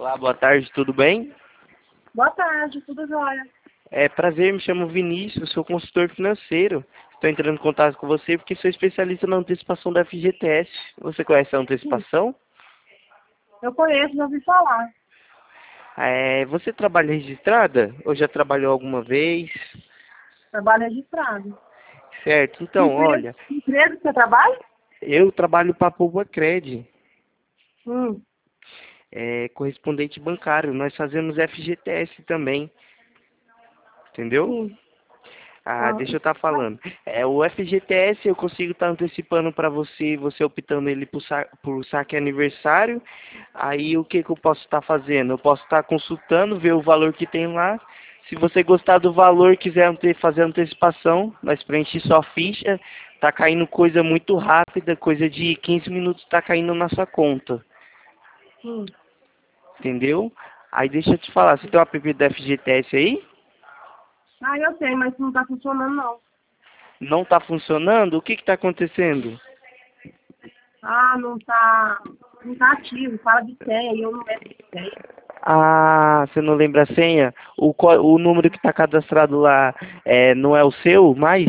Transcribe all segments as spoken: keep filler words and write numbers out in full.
Olá, boa tarde, tudo bem? Boa tarde, tudo jóia? É prazer, me chamo Vinícius, sou consultor financeiro. Estou entrando em contato com você porque sou especialista na antecipação da F G T S. Você conhece a Sim, antecipação? eu conheço, já ouvi falar. É, você trabalha registrada? Ou já trabalhou alguma vez? Trabalho registrado. Certo, Que então, empresa, olha, que empresa que você trabalha? eu trabalho para a Poupa-Cred, Hum, é, correspondente bancário. Nós fazemos F G T S também, entendeu? sim. Ah, Ah, deixa eu estar mas, falando. É, o F G T S eu consigo estar antecipando para você, você optando ele por, sa por saque aniversário. Aí o que que eu posso estar fazendo? Eu posso estar consultando, ver o valor que tem lá. Se você gostar do valor, quiser ante fazer antecipação, nós preenche sua ficha. Tá caindo coisa muito rápida, coisa de quinze minutos tá caindo na sua conta, hum. entendeu? Aí deixa eu te falar, você tem o app da F G T S aí? Ah, eu tenho, mas não tá funcionando não. Não tá funcionando? O que que tá acontecendo? Ah, não tá, não tá ativo, fala de senha e eu não lembro de senha. Ah, você não lembra a senha? O, có- o número que está cadastrado lá é, não é o seu mais?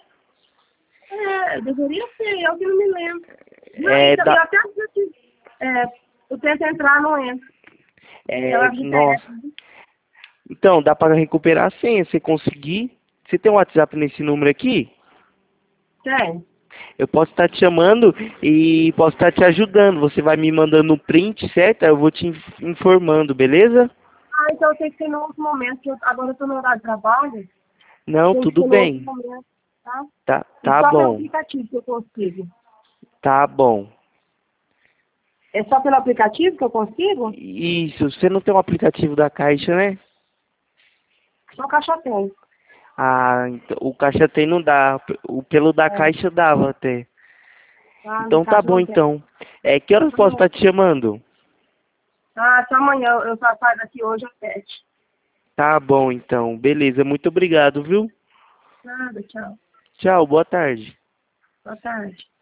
É, deveria ser, eu que não me lembro. Não, É então, eu da. até que é, eu tento entrar, não entro. É, Pela nossa. G P S. Então, dá para recuperar a senha, se conseguir. Você tem um WhatsApp nesse número aqui? Tem. Eu posso estar te chamando e posso estar te ajudando. Você vai me mandando um print, certo? Aí eu vou te inf- informando, beleza? Ah, então eu tenho que ser no outro momento, que eu, agora eu tô no horário de trabalho, Não, tem que tudo ser no outro bem. momento, tá? Tá, E tá só pelo bom. aplicativo que eu consigo. Tá bom. É só pelo aplicativo que eu consigo? Isso, você não tem um aplicativo da Caixa, né? Só caixa tem. Ah, então, o caixa tem não dá. O pelo da É. caixa dava até. Ah, no Então tá caixa bom não tem. então. É, que horas eu Tá posso bom. estar te chamando? Ah, até amanhã. Eu só saio daqui hoje às sete. Tá bom então. Beleza, muito obrigado, viu? Nada, tchau. Tchau, boa tarde. Boa tarde.